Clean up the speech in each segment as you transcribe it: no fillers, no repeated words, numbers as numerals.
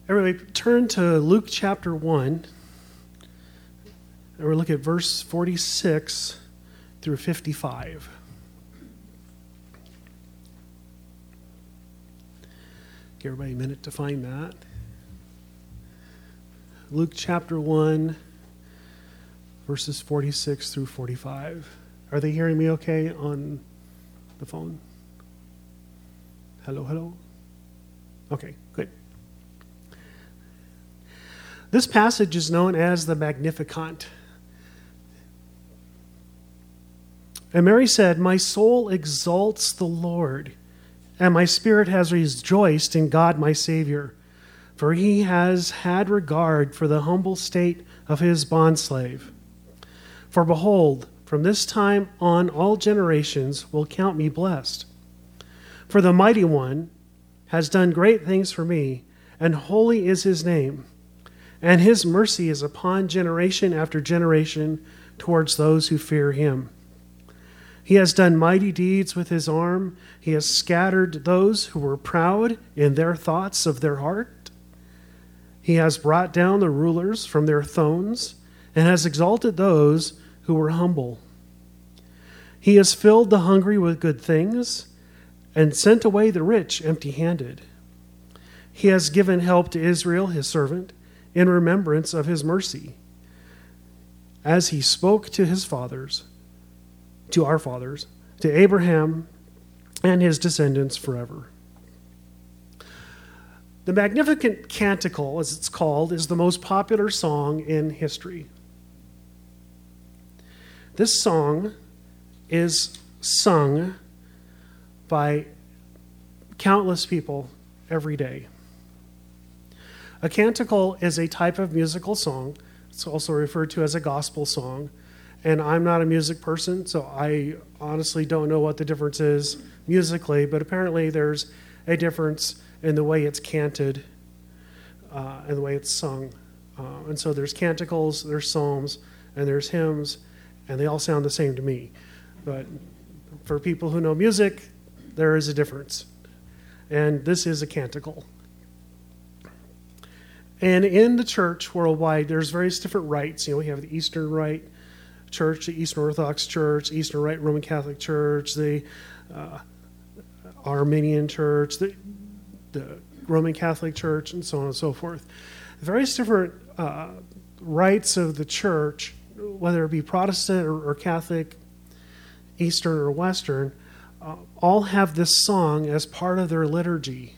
Everybody, turn to Luke chapter 1, and we'll look at verse 46 through 55. Give everybody a minute to find that. Luke chapter 1, verses 46 through 45. Are they hearing me okay on the phone? Hello, hello? Okay, good. This passage is known as the Magnificat. And Mary said, "My soul exalts the Lord, and my spirit has rejoiced in God my Savior, for he has had regard for the humble state of his bondslave. For behold, from this time on all generations will count me blessed. For the Mighty One has done great things for me, and holy is his name. And his mercy is upon generation after generation towards those who fear him. He has done mighty deeds with his arm. He has scattered those who were proud in their thoughts of their heart. He has brought down the rulers from their thrones and has exalted those who were humble. He has filled the hungry with good things and sent away the rich empty-handed. He has given help to Israel, his servant, in remembrance of his mercy, as he spoke to his fathers, to our fathers, to Abraham and his descendants forever." The Magnificat Canticle, as it's called, is the most popular song in history. This song is sung by countless people every day. A canticle is a type of musical song. It's also referred to as a gospel song. And I'm not a music person, so I honestly don't know what the difference is musically, but apparently there's a difference in the way it's canted and the way it's sung. And so there's canticles, there's psalms, and there's hymns, and they all sound the same to me. But for people who know music, there is a difference. And this is a canticle. And in the church worldwide, there's various different rites. We have the Eastern Rite Church, the Eastern Orthodox Church, Eastern Rite Roman Catholic Church, the Armenian Church, the Roman Catholic Church, and so on and so forth. Various different rites of the church, whether it be Protestant or Catholic, Eastern or Western, all have this song as part of their liturgy.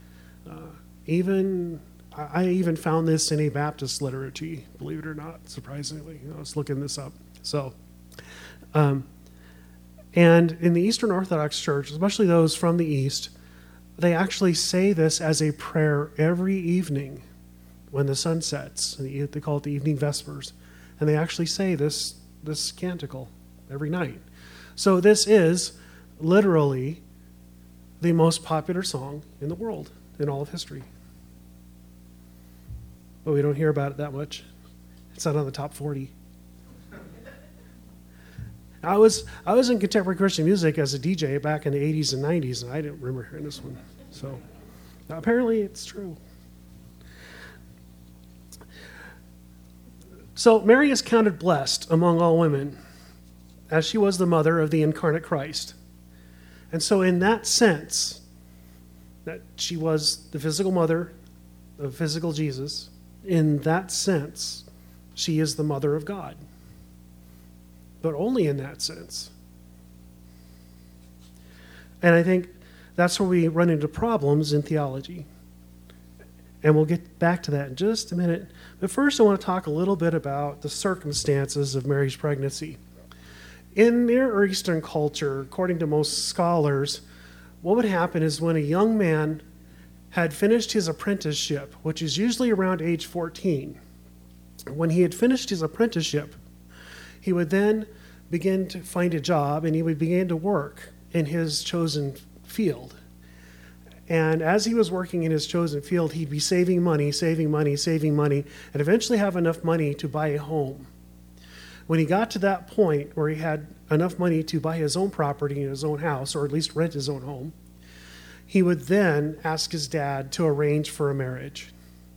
I even found this in a Baptist liturgy, believe it or not, surprisingly. I was looking this up. And in the Eastern Orthodox Church, especially those from the East, they actually say this as a prayer every evening when the sun sets. They call it the evening vespers. And they actually say this canticle every night. So this is literally the most popular song in the world, in all of history. But we don't hear about it that much. It's not on the top 40. I was in contemporary Christian music as a DJ back in the 80s and 90s, and I didn't remember hearing this one. So apparently it's true. So Mary is counted blessed among all women, as she was the mother of the incarnate Christ. And so in that sense, that she was the physical mother of physical Jesus, in that sense, she is the mother of God. But only in that sense. And I think that's where we run into problems in theology. And we'll get back to that in just a minute. But first I want to talk a little bit about the circumstances of Mary's pregnancy. In Near Eastern culture, according to most scholars, what would happen is when a young man had finished his apprenticeship, which is usually around age 14, when he had finished his apprenticeship, he would then begin to find a job and he would begin to work in his chosen field. And as he was working in his chosen field, he'd be saving money, and eventually have enough money to buy a home. When he got to that point where he had enough money to buy his own property in his own house, or at least rent his own home, he would then ask his dad to arrange for a marriage.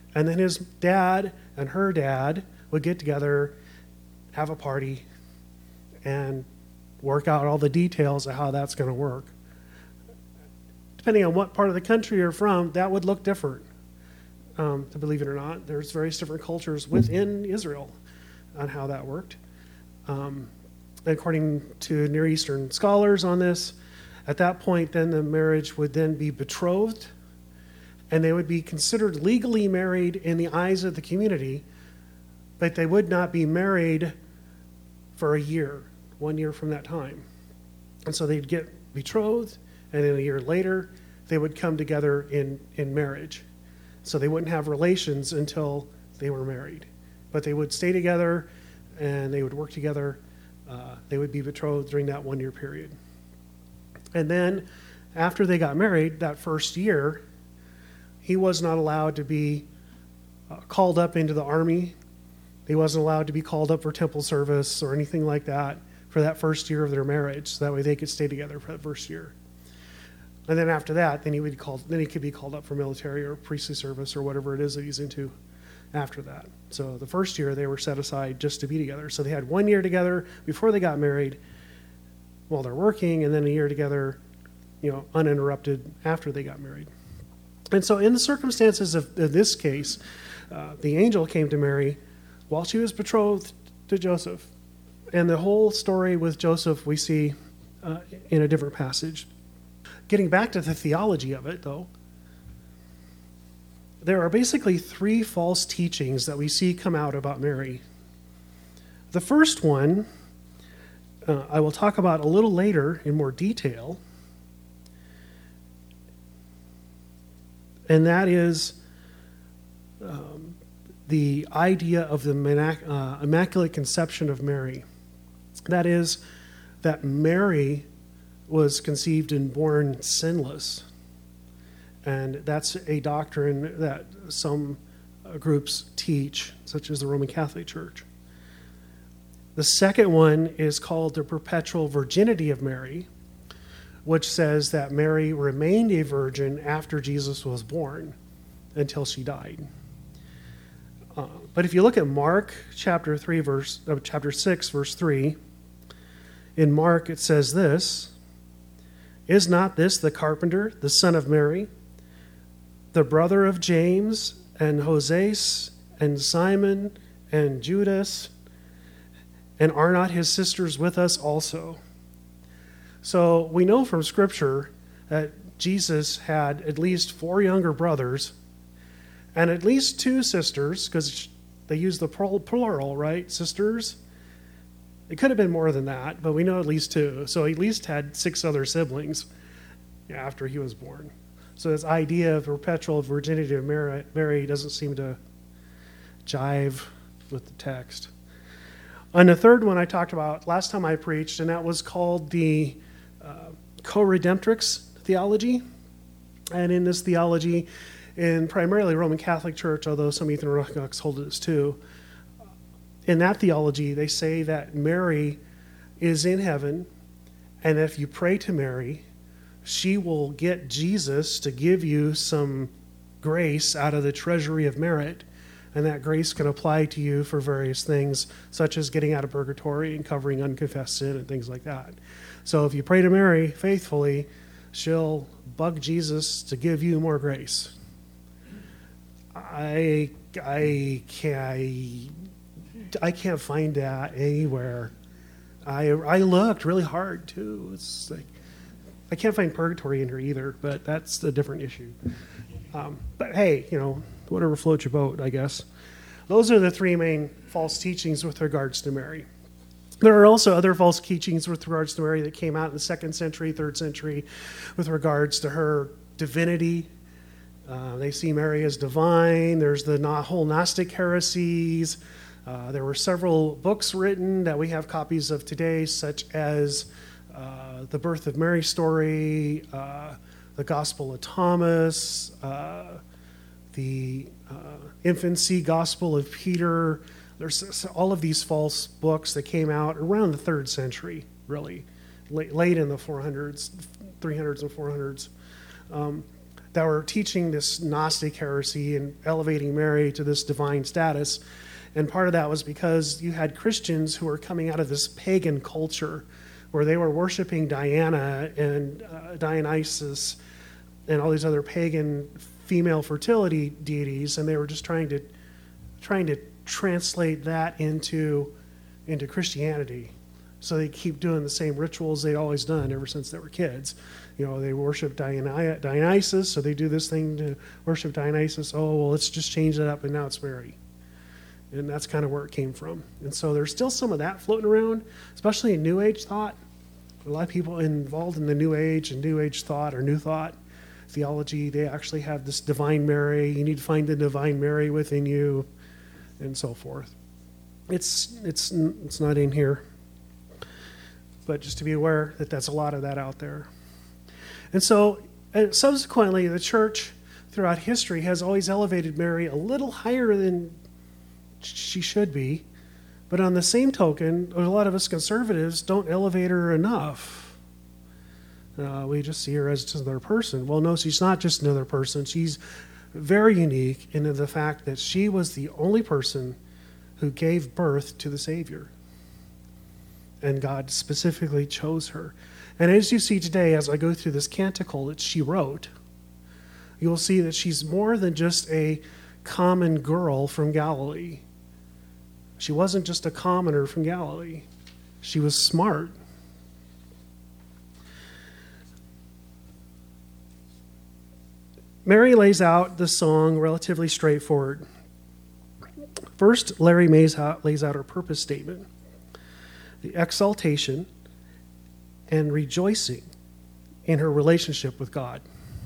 And then his dad and her dad would get together, have a party, and work out all the details of how that's going to work. Depending on what part of the country you're from, that would look different. To believe it or not, there's various different cultures within Israel on how that worked. According to Near Eastern scholars on this, at that point, then the marriage would then be betrothed, and they would be considered legally married in the eyes of the community, but they would not be married for a year, 1 year from that time. And so they'd get betrothed, and then a year later, they would come together in marriage. So they wouldn't have relations until they were married. But they would stay together, and they would work together. They would be betrothed during that 1 year period. And then after they got married, that first year, he was not allowed to be called up into the army. He wasn't allowed to be called up for temple service or anything like that for that first year of their marriage. So that way they could stay together for the first year. And then after that, then he could be called up for military or priestly service or whatever it is that he's into after that. So the first year they were set aside just to be together. So they had 1 year together before they got married while they're working, and then a year together, uninterrupted after they got married. And so in the circumstances of this case, the angel came to Mary while she was betrothed to Joseph. And the whole story with Joseph we see in a different passage. Getting back to the theology of it, though, there are basically three false teachings that we see come out about Mary. The first one I will talk about a little later in more detail, and that is the idea of the Immaculate Conception of Mary. That is, that Mary was conceived and born sinless. And that's a doctrine that some groups teach, such as the Roman Catholic Church. The second one is called the Perpetual Virginity of Mary, which says that Mary remained a virgin after Jesus was born until she died. But if you look at Mark chapter 6, verse 3, in Mark it says this: "Is not this the carpenter, the son of Mary, the brother of James and Joses and Simon and Judas? And are not his sisters with us also?" So we know from Scripture that Jesus had at least 4 younger brothers and at least 2 sisters, because they use the plural, right? Sisters. It could have been more than that, but we know at least 2. So he at least had 6 other siblings after he was born. So this idea of perpetual virginity of Mary doesn't seem to jive with the text. And the third one I talked about last time I preached, and that was called the co-redemptrix theology. And in this theology, in primarily Roman Catholic Church, although some Eastern Orthodox hold this too, in that theology, they say that Mary is in heaven, and if you pray to Mary, she will get Jesus to give you some grace out of the treasury of merit, and that grace can apply to you for various things, such as getting out of purgatory and covering unconfessed sin and things like that. So if you pray to Mary faithfully, she'll bug Jesus to give you more grace. I can't find that anywhere. I looked really hard too. It's like I can't find purgatory in here either, but that's a different issue. But hey, whatever floats your boat, I guess. Those are the 3 main false teachings with regards to Mary. There are also other false teachings with regards to Mary that came out in the 2nd century, 3rd century, with regards to her divinity. They see Mary as divine. There's the whole Gnostic heresies. There were several books written that we have copies of today, such as the Birth of Mary story, the Gospel of Thomas, the Infancy Gospel of Peter. There's all of these false books that came out around the 3rd century, really, late in the 300s and 400s. that were teaching this Gnostic heresy and elevating Mary to this divine status. And part of that was because you had Christians who were coming out of this pagan culture where they were worshiping Diana and Dionysus and all these other pagan female fertility deities, and they were just trying to translate that into Christianity. So they keep doing the same rituals they'd always done ever since they were kids. They worship Dionysus, so they do this thing to worship Dionysus. Oh, well, let's just change it up, and now it's Mary. And that's kind of where it came from. And so there's still some of that floating around, especially in New Age thought. A lot of people involved in the New Age and New Age thought or New Thought theology, they actually have this divine Mary. You need to find the divine Mary within you, and so forth. It's not in here, but just to be aware that that's a lot of that out there. And so subsequently, the church throughout history has always elevated Mary a little higher than she should be. But on the same token, a lot of us conservatives don't elevate her enough. We just see her as just another person. Well, no, she's not just another person. She's very unique in the fact that she was the only person who gave birth to the Savior. And God specifically chose her. And as you see today, as I go through this canticle that she wrote, you'll see that she's more than just a common girl from Galilee. She wasn't just a commoner from Galilee. She was smart. Mary lays out the song relatively straightforward. First, Larry lays out her purpose statement, the exaltation and rejoicing in her relationship with God.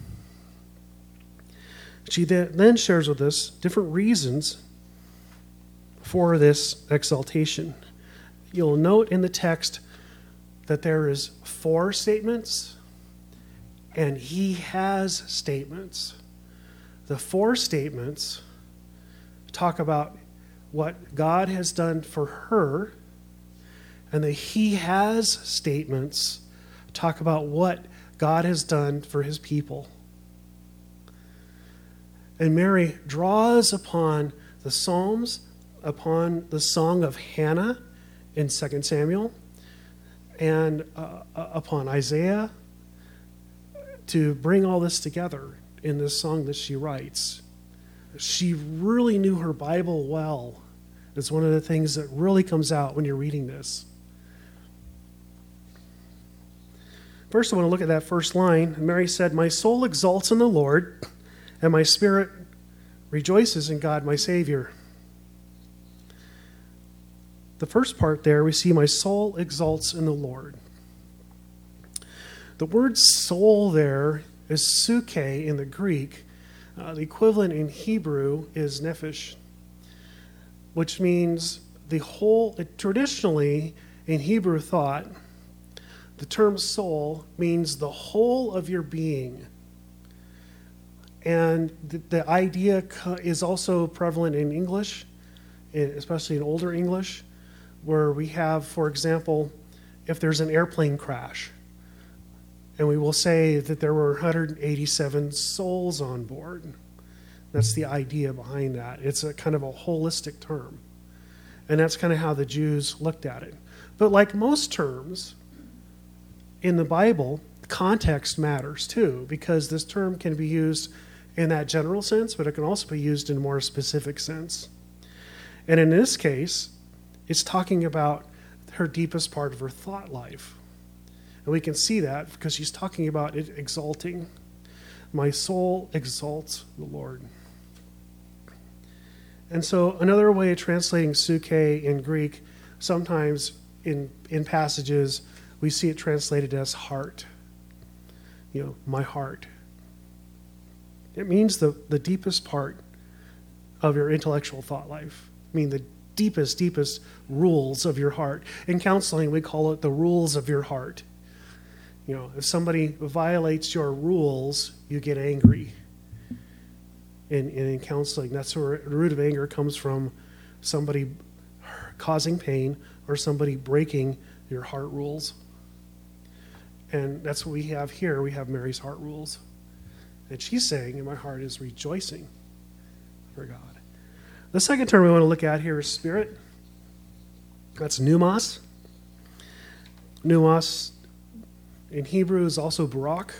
She then shares with us different reasons for this exaltation. You'll note in the text that there is 4 statements and he has statements. The 4 statements talk about what God has done for her, and the he has statements talk about what God has done for his people. And Mary draws upon the Psalms, upon the Song of Hannah in 2 Samuel, and upon Isaiah to bring all this together in this song that she writes. She really knew her Bible well. It's one of the things that really comes out when you're reading this. First, I want to look at that first line. Mary said, "My soul exalts in the Lord, and my spirit rejoices in God my Savior." The first part there, we see my soul exalts in the Lord. The word soul there is suke in the Greek. The equivalent in Hebrew is nephesh, which means the whole. Traditionally, in Hebrew thought, the term soul means the whole of your being. And the idea is also prevalent in English, especially in older English, where we have, for example, if there's an airplane crash, and we will say that there were 187 souls on board. That's the idea behind that. It's a kind of a holistic term. And that's kind of how the Jews looked at it. But like most terms in the Bible, context matters too, because this term can be used in that general sense, but it can also be used in a more specific sense. And in this case, it's talking about her deepest part of her thought life. And we can see that because she's talking about it exalting. My soul exalts the Lord. And so another way of translating suke in Greek, sometimes in passages, we see it translated as heart. My heart. It means the deepest part of your intellectual thought life. I mean, the deepest rules of your heart. In counseling, we call it the rules of your heart. If somebody violates your rules, you get angry. In counseling, that's where the root of anger comes from, somebody causing pain or somebody breaking your heart rules. And that's what we have here. We have Mary's heart rules. And she's saying, and my heart is rejoicing for God. The second term we want to look at here is spirit. That's pneumos. Pneumos in Hebrew is also barak.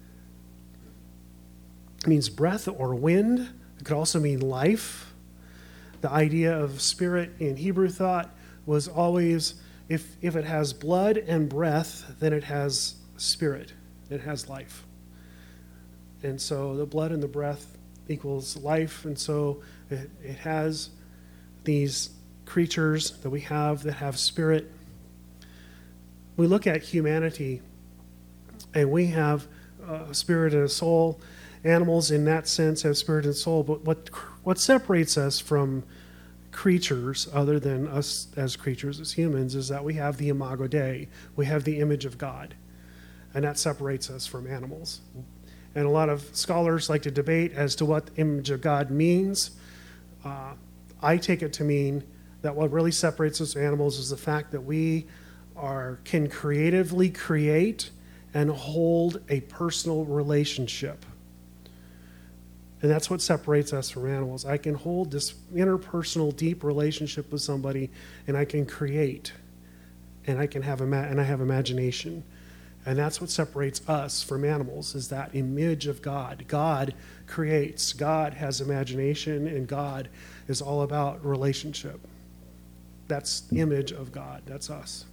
It means breath or wind. It could also mean life. The idea of spirit in Hebrew thought was always, if it has blood and breath, then it has spirit. It has life. And so the blood and the breath equals life. And so it has these creatures that we have that have spirit. We look at humanity, and we have a spirit and a soul. Animals in that sense have spirit and soul, but what separates us from creatures, other than us as creatures, as humans, is that we have the imago Dei. We have the image of God, and that separates us from animals. And a lot of scholars like to debate as to what the image of God means. I take it to mean that what really separates us from animals is the fact that we can creatively create and hold a personal relationship. And that's what separates us from animals. I can hold this interpersonal, deep relationship with somebody, and I can create, and I can have and I have imagination. And that's what separates us from animals, is that image of God. God creates. God has imagination, and God is all about relationship. That's the image of God. That's us.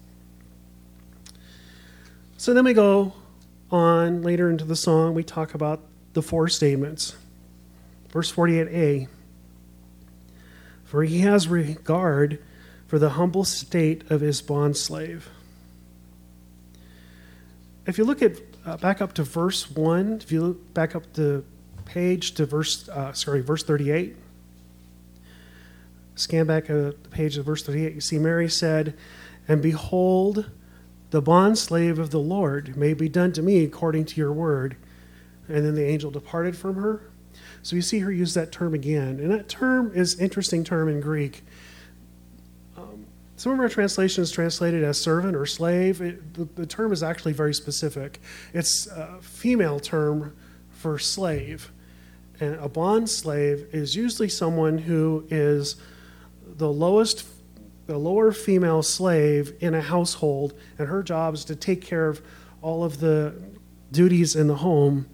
So then we go on later into the song. We talk about the four statements. Verse 48a, for he has regard for the humble state of his bondslave. If you look at back up to verse 1, if you look back up the page to verse 38, scan back the page to verse 38, you see Mary said, and behold, the bondslave of the Lord, may be done to me according to your word. And then the angel departed from her. So you see her use that term again. And that term is an interesting term in Greek. Some of our translations translated as servant or slave. The term is actually very specific. It's a female term for slave. And a bond slave is usually someone who is the lower female slave in a household, and her job is to take care of all of the duties in the home.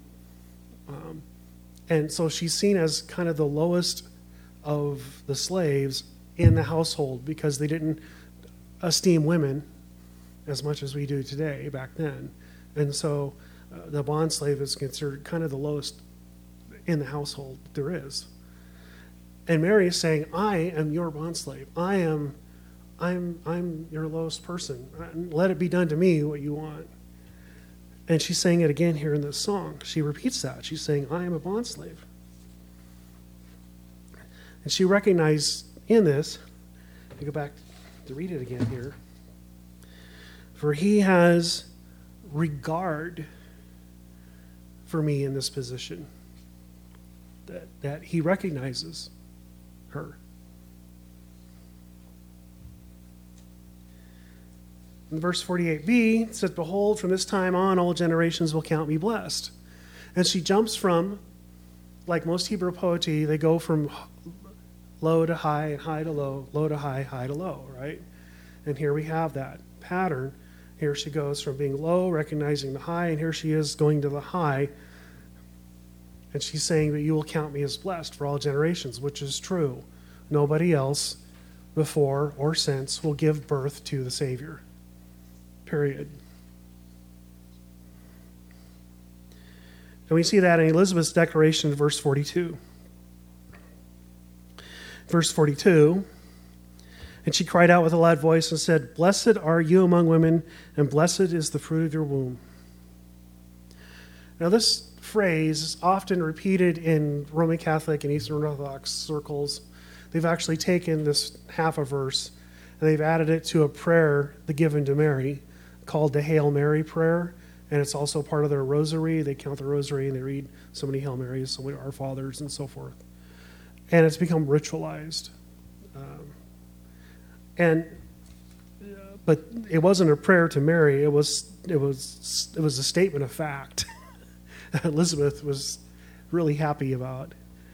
And so she's seen as kind of the lowest of the slaves in the household because they didn't esteem women as much as we do today back then. And so the bond slave is considered kind of the lowest in the household there is. And Mary is saying, I am your bond slave. I'm your lowest person. Let it be done to me what you want. And she's saying it again here in this song. She repeats that. She's saying, I am a bondslave. And she recognized in this, I go back to read it again here, for he has regard for me in this position, that he recognizes her. In verse 48b, it says, behold, from this time on, all generations will count me blessed. And she jumps from, like most Hebrew poetry, they go from low to high and high to low to high, high to low, right? And here we have that pattern. Here she goes from being low, recognizing the high, and here she is going to the high. And she's saying that you will count me as blessed for all generations, which is true. Nobody else before or since will give birth to the Savior. Period. And we see that in Elizabeth's declaration in verse 42. Verse 42, and she cried out with a loud voice and said, blessed are you among women, and blessed is the fruit of your womb. Now this phrase is often repeated in Roman Catholic and Eastern Orthodox circles. They've actually taken this half a verse and they've added it to a prayer given to Mary called the Hail Mary prayer, and it's also part of their rosary. They count the rosary and they read so many Hail Marys, so many Our Fathers, and so forth. And it's become ritualized. But it wasn't a prayer to Mary. It was a statement of fact. Elizabeth really happy about.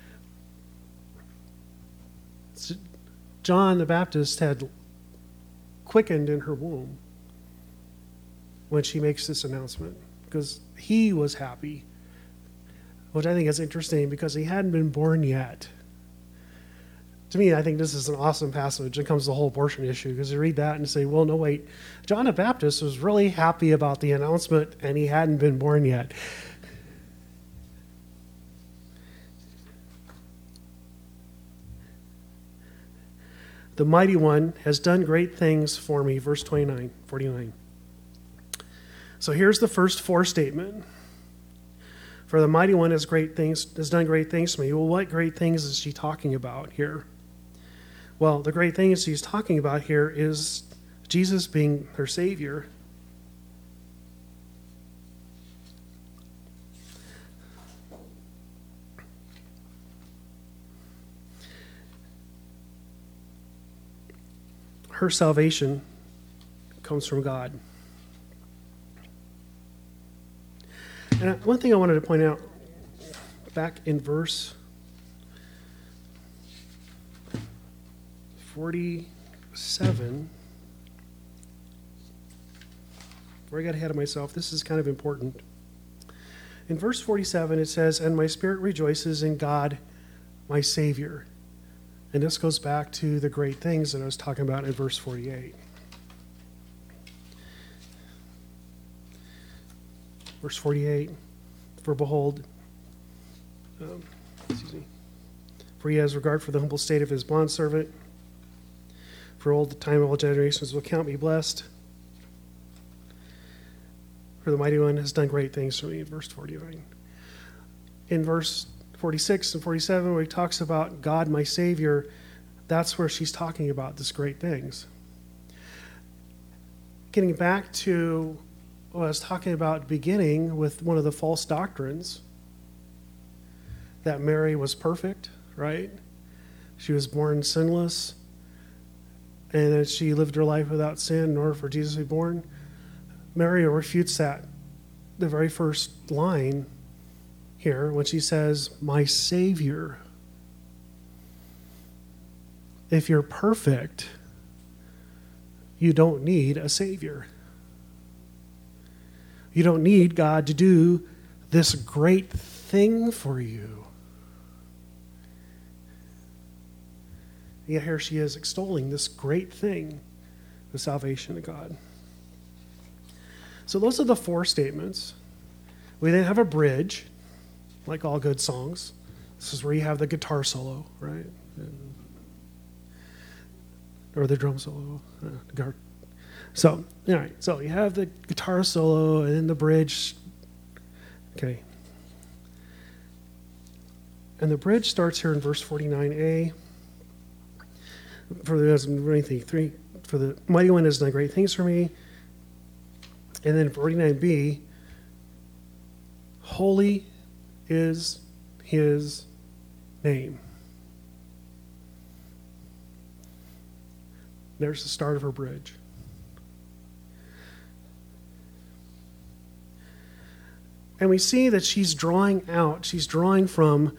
John the Baptist had quickened in her womb when she makes this announcement, because he was happy, which I think is interesting because he hadn't been born yet. To me, I think this is an awesome passage. It comes to the whole abortion issue, because you read that and say, well, no, wait. John the Baptist was really happy about the announcement, and he hadn't been born yet. The Mighty One has done great things for me, verse 49. So here's the first four statement. For the Mighty One has done great things for me. Well, what great things is she talking about here? Well, the great things she's talking about here is Jesus being her Savior. Her salvation comes from God. And one thing I wanted to point out back in verse 47, before I got ahead of myself, this is kind of important. In verse 47, it says, "And my spirit rejoices in God, my Savior." And this goes back to the great things that I was talking about in verse 48. Verse 48, for behold, for he has regard for the humble state of his bondservant. For all the time of all generations will count me blessed. For the Mighty One has done great things for me, verse 49. In verse 46 and 47, where he talks about God, my Savior, that's where she's talking about this great things. Getting back to what I was talking about at the beginning with one of the false doctrines, that Mary was perfect, right? She was born sinless, and that she lived her life without sin in order for Jesus to be born. Mary refutes that, the very first line here, when she says, my Savior. If you're perfect, you don't need a Savior. You don't need God to do this great thing for you. Yet here she is extolling this great thing, the salvation of God. So those are the four statements. We then have a bridge, like all good songs. This is where you have the guitar solo, right? Or the drum solo. So, all right. So you have the guitar solo and then the bridge. Okay. And the bridge starts here in verse 49a. For the Mighty One has done great things for me. And then 49b, holy is his name. There's the start of her bridge. And we see that she's drawing from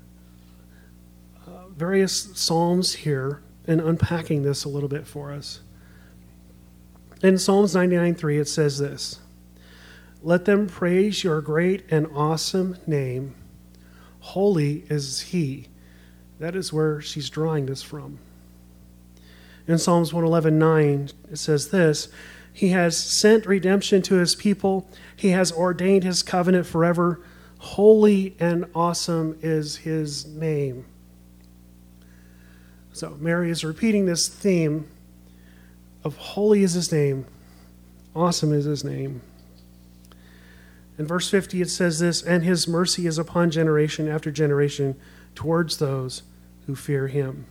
various psalms here and unpacking this a little bit for us. In Psalms 99:3, it says this: "Let them praise your great and awesome name. Holy is he." That is where she's drawing this from. In Psalms 111:9, it says this: "He has sent redemption to his people. He has ordained his covenant forever. Holy and awesome is his name." So Mary is repeating this theme of holy is his name, awesome is his name. In verse 50 it says this: "And his mercy is upon generation after generation towards those who fear him."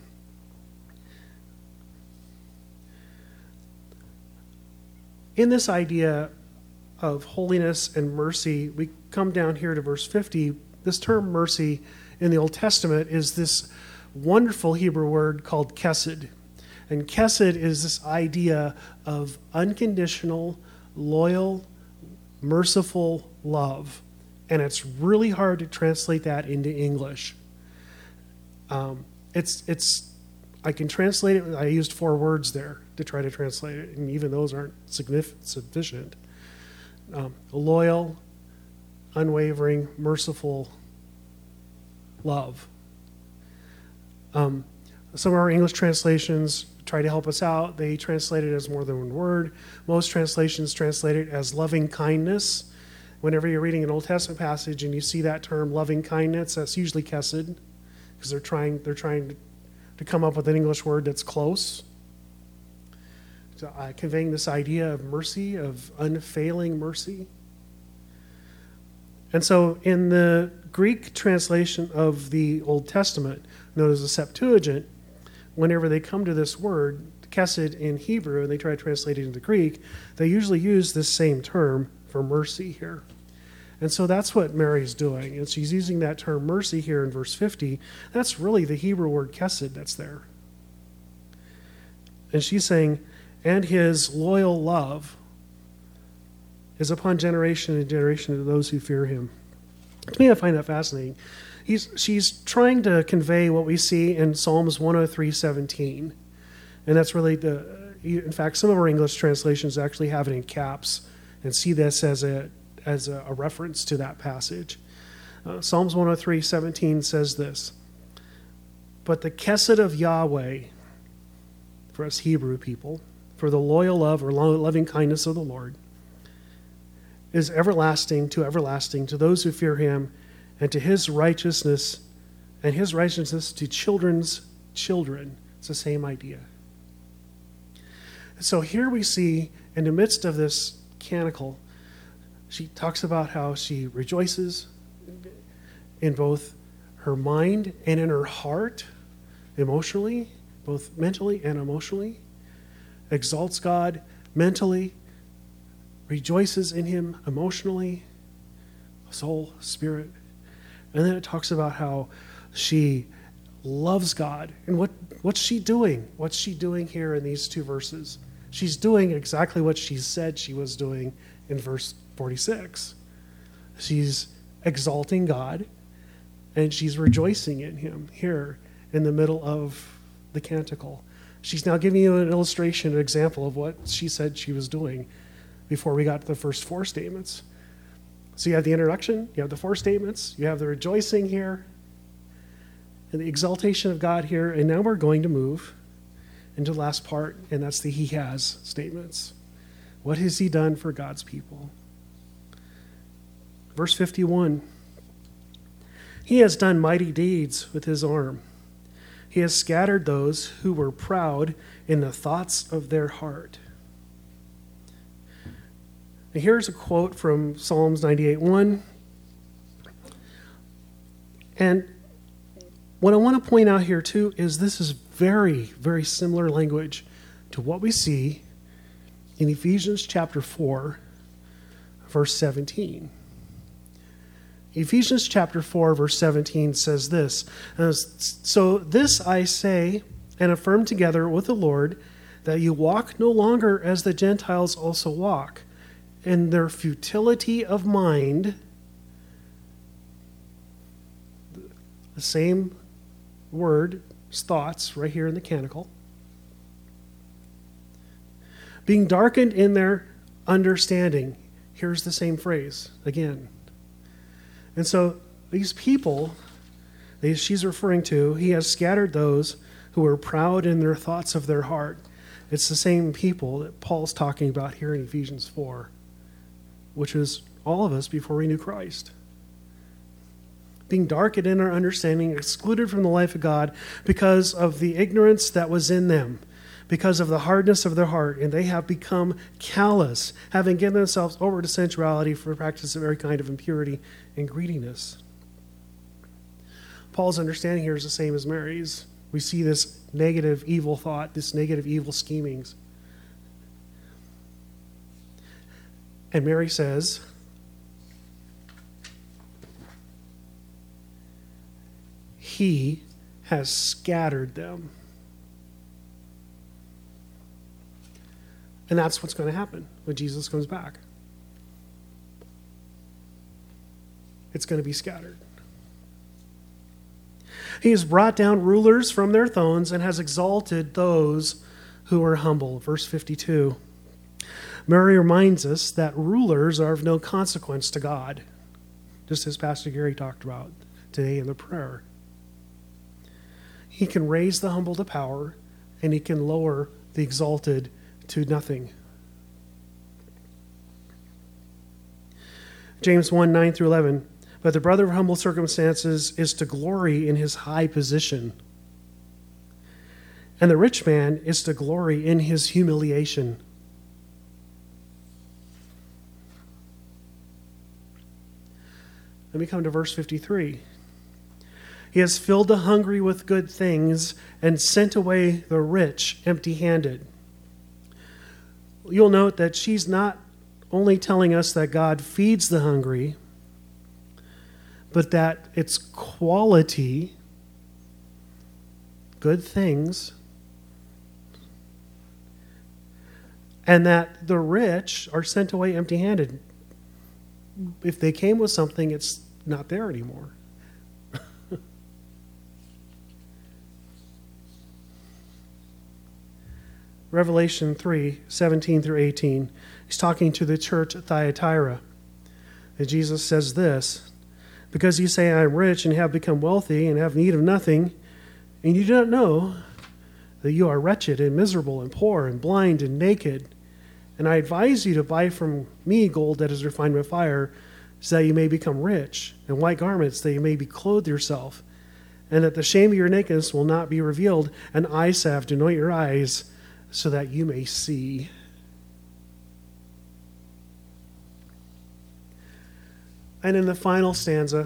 In this idea of holiness and mercy, we come down here to verse 50. This term mercy in the Old Testament is this wonderful Hebrew word called chesed. And chesed is this idea of unconditional, loyal, merciful love And it's really hard to translate that into English. I can translate it. I used 4 words there to try to translate it, and even those aren't sufficient. Loyal, unwavering, merciful love. Some of our English translations try to help us out. They translate it as more than one word. Most translations translate it as loving kindness. Whenever you're reading an Old Testament passage and you see that term loving kindness, that's usually kesed, because they're trying to come up with an English word that's close. So, conveying this idea of mercy, of unfailing mercy. And so in the Greek translation of the Old Testament, known as the Septuagint, whenever they come to this word, kesed in Hebrew, and they try to translate it into Greek, they usually use this same term for mercy here. And so that's what Mary's doing. And she's using that term mercy here in verse 50. That's really the Hebrew word kesed that's there. And she's saying, and his loyal love is upon generation and generation of those who fear him. To me, I find that fascinating. She's trying to convey what we see in Psalms 103:17. And that's really in fact, some of our English translations actually have it in caps and see this as a reference to that passage. Psalms 103:17 says this, but the kesed of Yahweh, for us Hebrew people, for the loyal love or loving kindness of the Lord, is everlasting to those who fear him, and to his righteousness, and his righteousness to children's children. It's the same idea. So here we see, in the midst of this canticle, she talks about how she rejoices in both her mind and in her heart, emotionally, both mentally and emotionally, exalts God mentally, rejoices in him emotionally, soul, spirit. And then it talks about how she loves God. And what's she doing? What's she doing here in these 2 verses? She's doing exactly what she said she was doing in verse 46. She's exalting God, and she's rejoicing in him here in the middle of the canticle. She's now giving you an illustration, an example of what she said she was doing before we got to the first 4 statements. So you have the introduction, you have the 4 statements, you have the rejoicing here, and the exaltation of God here, and now we're going to move into the last part, and that's the he has statements. What has he done for God's people? Verse 51, he has done mighty deeds with his arm. He has scattered those who were proud in the thoughts of their heart. And here's a quote from Psalms 98:1. And what I want to point out here too is this is very, very similar language to what we see in Ephesians chapter 4, verse 17. Ephesians chapter 4, verse 17 says this, so this I say and affirm together with the Lord, that you walk no longer as the Gentiles also walk, in their futility of mind. The same word, thoughts, right here in the canticle. Being darkened in their understanding. Here's the same phrase again. And so these people, she's referring to, he has scattered those who are proud in their thoughts of their heart. It's the same people that Paul's talking about here in Ephesians 4, which is all of us before we knew Christ. Being darkened in our understanding, excluded from the life of God because of the ignorance that was in them, because of the hardness of their heart, and they have become callous, having given themselves over to sensuality for the practice of every kind of impurity and greediness. Paul's understanding here is the same as Mary's. We see this negative evil thought, this negative evil schemings. And Mary says, he has scattered them. And that's what's going to happen when Jesus comes back. it's going to be scattered. He has brought down rulers from their thrones and has exalted those who are humble. Verse 52. Mary reminds us that rulers are of no consequence to God, just as Pastor Gary talked about today in the prayer. He can raise the humble to power, and he can lower the exalted to nothing. James 1, 9 through 11. But the brother of humble circumstances is to glory in his high position, and the rich man is to glory in his humiliation. Let me come to verse 53. He has filled the hungry with good things and sent away the rich empty-handed. You'll note that she's not only telling us that God feeds the hungry, but that it's quality, good things, and that the rich are sent away empty-handed. If they came with something, it's not there anymore. Revelation 3, 17 through 18. He's talking to the church at Thyatira. And Jesus says this, because you say, I am rich and have become wealthy and have need of nothing, and you do not know that you are wretched and miserable and poor and blind and naked. And I advise you to buy from me gold that is refined by fire, so that you may become rich, and white garments that you may be clothed yourself, and that the shame of your nakedness will not be revealed, and eye salve to anoint your eyes, so that you may see. And in the final stanza,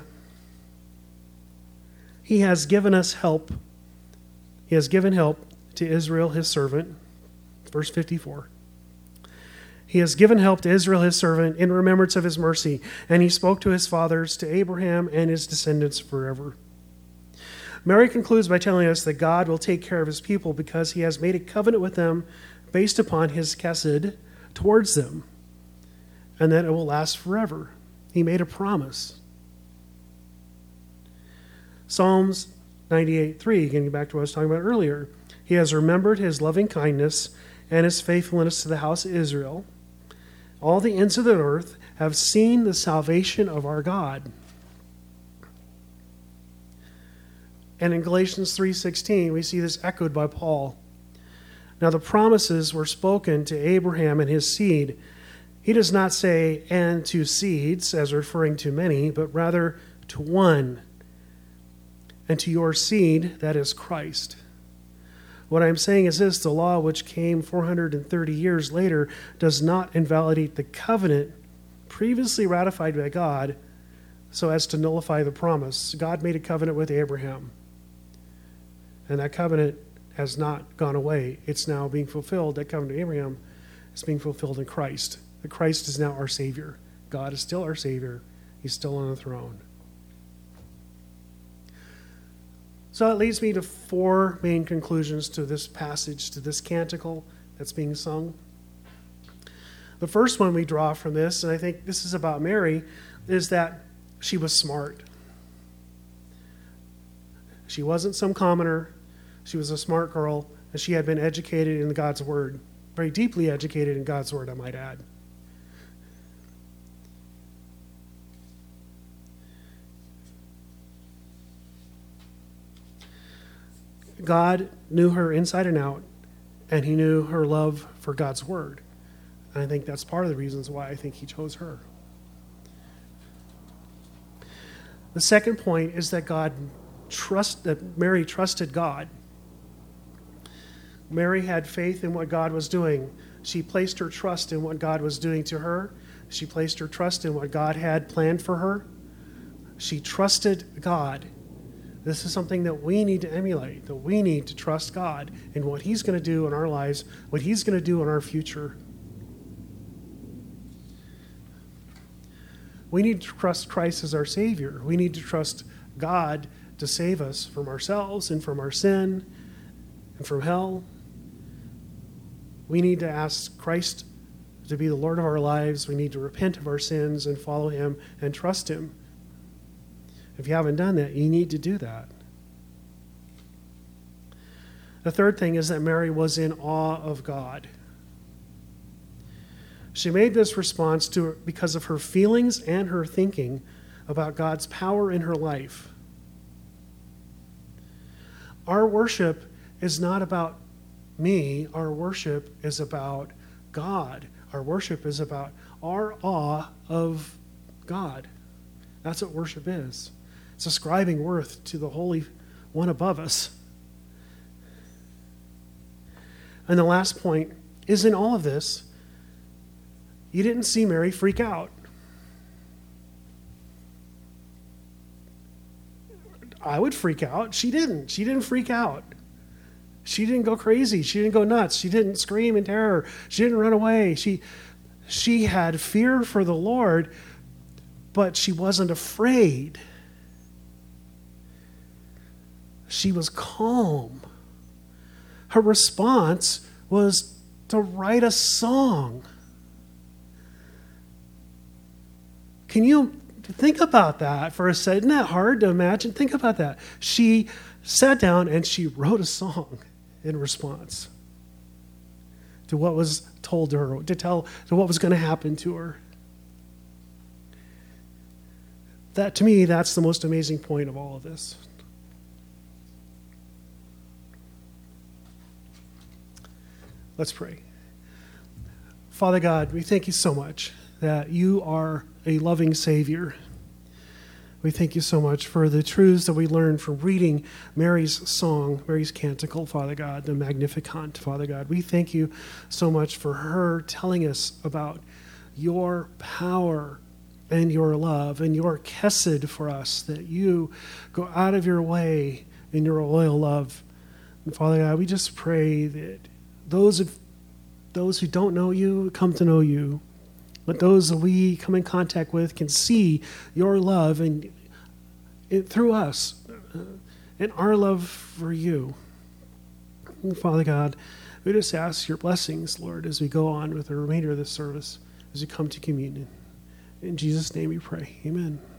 he has given us help. He has given help to Israel, his servant. Verse 54. He has given help to Israel, his servant, in remembrance of his mercy. And he spoke to his fathers, to Abraham and his descendants forever. Mary concludes by telling us that God will take care of his people because he has made a covenant with them based upon his chesed towards them, and that it will last forever. He made a promise. Psalms 98:3, getting back to what I was talking about earlier. He has remembered his loving kindness and his faithfulness to the house of Israel. All the ends of the earth have seen the salvation of our God. And in Galatians 3:16, we see this echoed by Paul. Now the promises were spoken to Abraham and his seed. He does not say, and to seeds, as referring to many, but rather to one, and to your seed, that is Christ. What I'm saying is this, the law which came 430 years later does not invalidate the covenant previously ratified by God so as to nullify the promise. God made a covenant with Abraham, and that covenant has not gone away. It's now being fulfilled. That covenant of Abraham is being fulfilled in Christ. The Christ is now our Savior. God is still our Savior. He's still on the throne. So it leads me to four main conclusions to this passage, to this canticle that's being sung. The first one we draw from this, and I think this is about Mary, is that she was smart. She wasn't some commoner. She was a smart girl, and she had been educated in God's Word. Very deeply educated in God's Word, I might add. God knew her inside and out, and he knew her love for God's Word. And I think that's part of the reasons why I think he chose her. The second point is that Mary trusted God. Mary had faith in what God was doing. She placed her trust in what God was doing to her. She placed her trust in what God had planned for her. She trusted God. This is something that we need to emulate, that we need to trust God in what he's going to do in our lives, what he's going to do in our future. We need to trust Christ as our Savior. We need to trust God to save us from ourselves and from our sin and from hell. We need to ask Christ to be the Lord of our lives. We need to repent of our sins and follow him and trust him. If you haven't done that, you need to do that. The third thing is that Mary was in awe of God. She made this response because of her feelings and her thinking about God's power in her life. Our worship is not about me. Our worship is about God. Our worship is about our awe of God. That's what worship is. It's ascribing worth to the Holy One above us. And the last point is, in all of this, you didn't see Mary freak out. I would freak out. She didn't. She didn't freak out. She didn't go crazy. She didn't go nuts. She didn't scream in terror. She didn't run away. She had fear for the Lord, but she wasn't afraid. She was calm. Her response was to write a song. Can you think about that for a second? Isn't that hard to imagine? Think about that. She sat down and she wrote a song in response to what was told to her, to what was going to happen to her. That, to me, that's the most amazing point of all of this. Let's pray. Father God, we thank you so much that you are a loving Savior. We thank you so much for the truths that we learned from reading Mary's song, Mary's canticle, Father God, the Magnificat, Father God. We thank you so much for her telling us about your power and your love and your chesed for us, that you go out of your way in your loyal love. And Father God, we just pray that those who don't know you come to know you. But those that we come in contact with can see your love and through us and our love for you. And Father God, we just ask your blessings, Lord, as we go on with the remainder of this service, as we come to communion. In Jesus' name we pray. Amen.